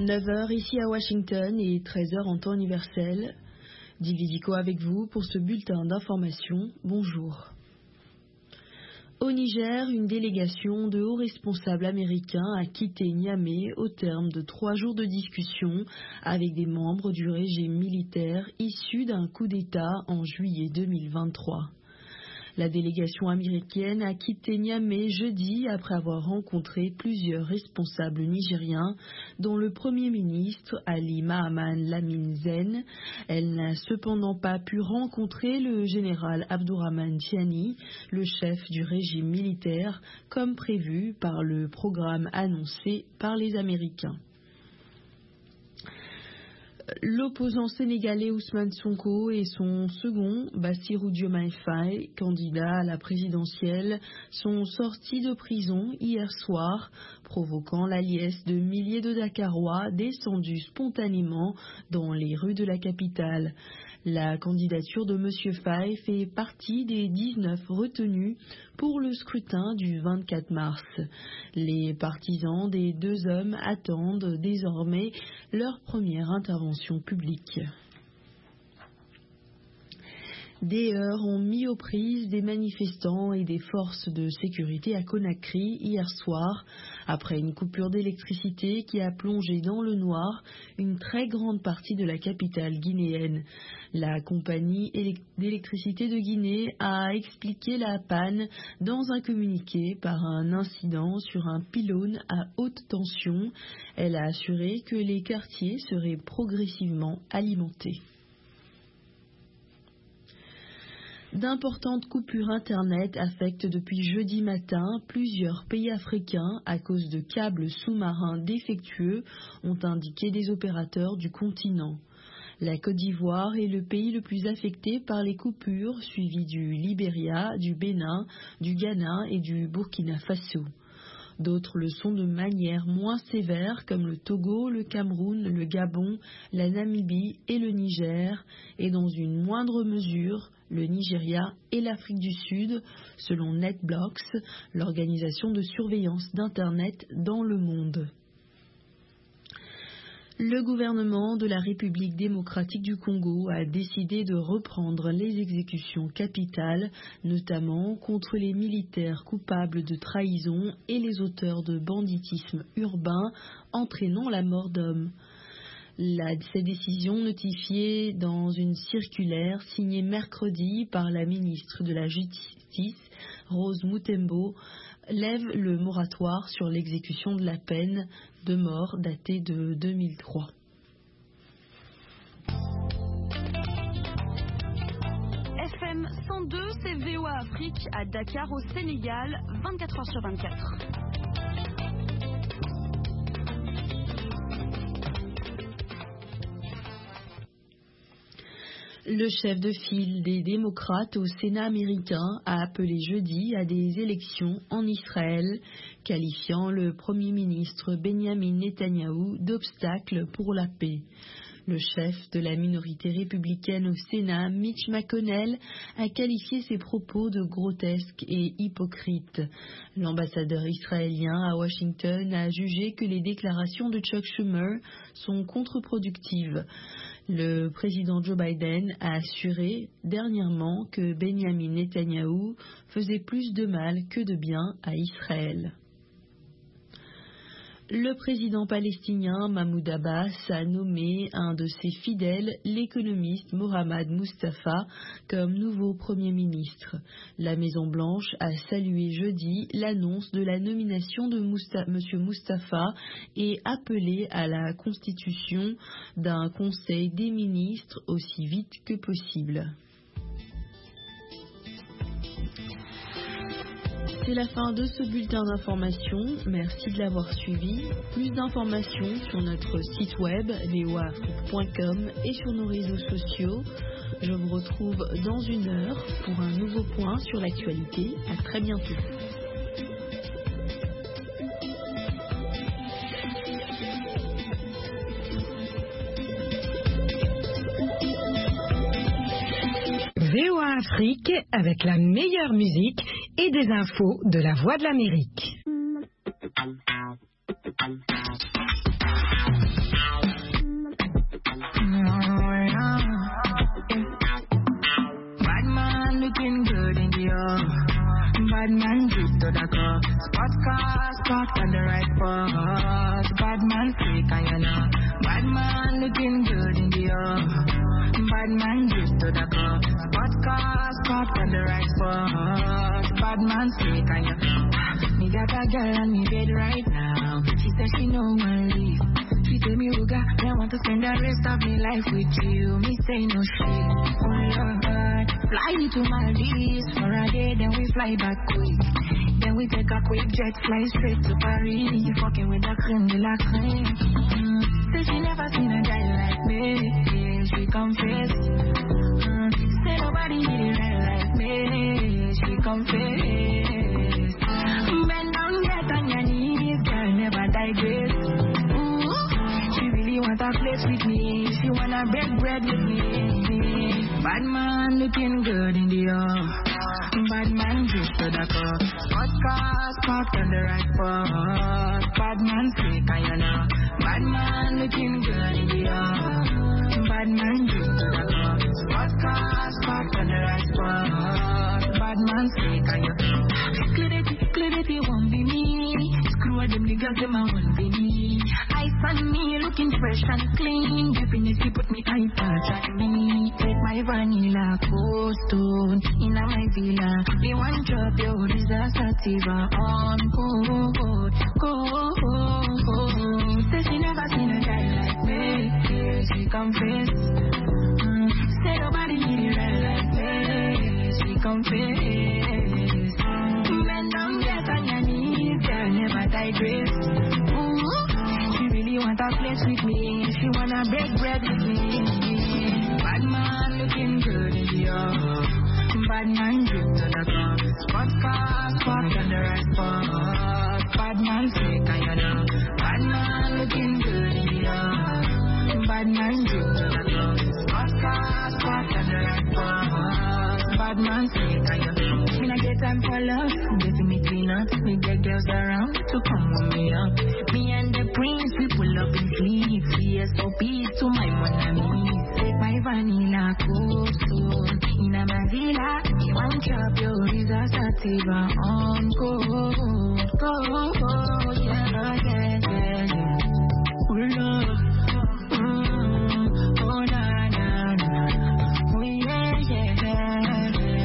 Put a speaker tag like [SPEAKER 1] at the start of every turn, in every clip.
[SPEAKER 1] 9 heures ici à Washington et 13 heures en temps universel. Dividico avec vous pour ce bulletin d'information. Bonjour. Au Niger, une délégation de hauts responsables américains a quitté Niamey au terme de 3 jours de discussion avec des membres du régime militaire issus d'un coup d'État en juillet 2023. La délégation américaine a quitté Niamey jeudi après avoir rencontré plusieurs responsables nigériens, dont le Premier ministre Ali Mahaman Lamine Zen. Elle n'a cependant pas pu rencontrer le général Abdourahmane Tiani, le chef du régime militaire, comme prévu par le programme annoncé par les Américains. L'opposant sénégalais Ousmane Sonko et son second, Bassirou Diomaye Faye, candidat à la présidentielle, sont sortis de prison hier soir, provoquant la liesse de milliers de Dakarois descendus spontanément dans les rues de la capitale. La candidature de M. Faye fait partie des 19 retenus pour le scrutin du 24 mars. Les partisans des deux hommes attendent désormais leur première intervention publique. Des heurts ont mis aux prises des manifestants et des forces de sécurité à Conakry hier soir, après une coupure d'électricité qui a plongé dans le noir une très grande partie de la capitale guinéenne. La compagnie d'électricité de Guinée a expliqué la panne dans un communiqué par un incident sur un pylône à haute tension. Elle a assuré que les quartiers seraient progressivement alimentés. D'importantes coupures Internet affectent depuis jeudi matin plusieurs pays africains à cause de câbles sous-marins défectueux, ont indiqué des opérateurs du continent. La Côte d'Ivoire est le pays le plus affecté par les coupures, suivi du Libéria, du Bénin, du Ghana et du Burkina Faso. D'autres le sont de manière moins sévère, comme le Togo, le Cameroun, le Gabon, la Namibie et le Niger, et dans une moindre mesure, le Nigeria et l'Afrique du Sud, selon NetBlocks, l'organisation de surveillance d'Internet dans le monde. Le gouvernement de la République démocratique du Congo a décidé de reprendre les exécutions capitales, notamment contre les militaires coupables de trahison et les auteurs de banditisme urbain entraînant la mort d'hommes. Cette décision, notifiée dans une circulaire signée mercredi par la ministre de la Justice, Rose Mutombo, lève le moratoire sur l'exécution de la peine de mort datée de 2003.
[SPEAKER 2] FM 102, c'est VOA Afrique à Dakar au Sénégal, 24 heures sur 24.
[SPEAKER 1] Le chef de file des démocrates au Sénat américain a appelé jeudi à des élections en Israël, qualifiant le Premier ministre Benjamin Netanyahou d'obstacle pour la paix. Le chef de la minorité républicaine au Sénat, Mitch McConnell, a qualifié ses propos de grotesques et hypocrites. L'ambassadeur israélien à Washington a jugé que les déclarations de Chuck Schumer sont contre-productives. Le président Joe Biden a assuré dernièrement que Benjamin Netanyahou faisait plus de mal que de bien à Israël. Le président palestinien Mahmoud Abbas a nommé un de ses fidèles, l'économiste Mohammad Mustafa, comme nouveau Premier ministre. La Maison-Blanche a salué jeudi l'annonce de la nomination de M. Mustafa et appelé à la constitution d'un Conseil des ministres aussi vite que possible. C'est la fin de ce bulletin d'information. Merci de l'avoir suivi. Plus d'informations sur notre site web voaafrique.com et sur nos réseaux sociaux. Je vous retrouve dans 1 heure pour un nouveau point sur l'actualité. À très bientôt.
[SPEAKER 3] VOA Afrique avec la meilleure musique et des infos de la Voix de l'Amérique.
[SPEAKER 4] Bad man drip to the car. Spot car, spot on the right spot. Bad man fake and you know. Bad man looking good in the air. Bad man drip to the car. Spot car, spot on the right spot. Bad man fake and you know. Me got a girl on me bed right now. She said she no one leave. She tell me, Ruga, I want to spend the rest of my life with you. Me say no shit. Oh Lord, fly me to Maldives for a day, then we fly back quick. Then we take a quick jet, fly straight to Paris. You fucking with the creme de la creme. Say she never seen a guy like me. Yeah, she confess. Say nobody hit it right like me. She confess. Bend down, get on your knees, girl, never digress. She really want a place with me. She wanna break bread with me. Bad man looking good in the air. Bad man drip to the car. Spot car, spot on the right spot. Bad man fake and you know. Bad man looking good in the air. Bad man drip to the car. Spot car, spot on the right spot. Bad man fake and you know. Clarity won't be me. Screw them niggas, them a won't be me. Ice on me, looking fresh and clean. Definitely put me eye touch on me. Take my vanilla cold stone in my villa. We want drop your disaster sativa on cold. Say she never seen a guy like me. Yeah, she confess. Say nobody hit it right like me. She confess. Bend down, get on your knees, girl, never digress. She really want a place with me. She wanna break bread with me. Bad man looking good in the air. Bad man drip to the car. Spot car, spot on the right spot. Bad man fake and you know. Bad man looking good in the air. Bad man drip to the car. Spot car, spot on the right spot. Bad man fake and you know. Me not get time for love, getting me clean up. Me get girls around to come warm me up. Me and the prince, we pull up in sleep. CSOP to my money. Take my vanilla cold stone in a villa. You want chop your disaster sativa on cold. Yeah. Oh love. Oh na na na. Oh yeah.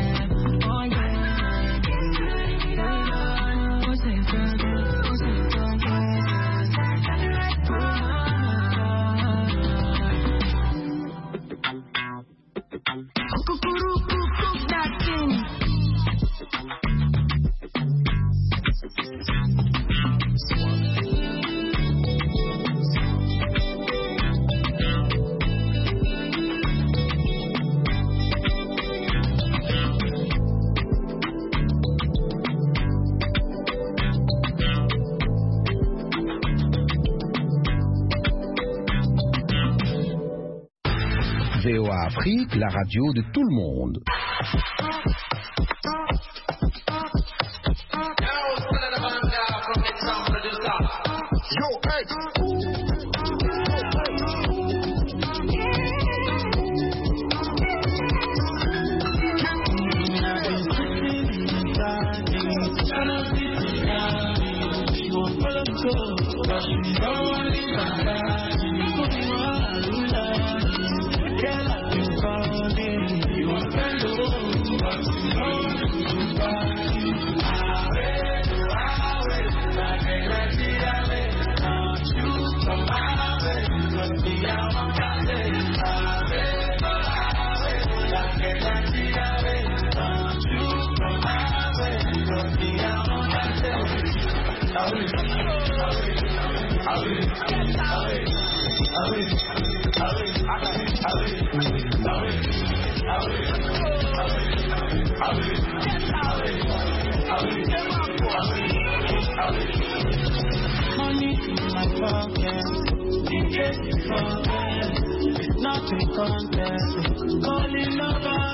[SPEAKER 5] VOA Afrique, la radio de tout le monde.
[SPEAKER 4] Money in my pocket, in case you forget, it's not a contest, calling over.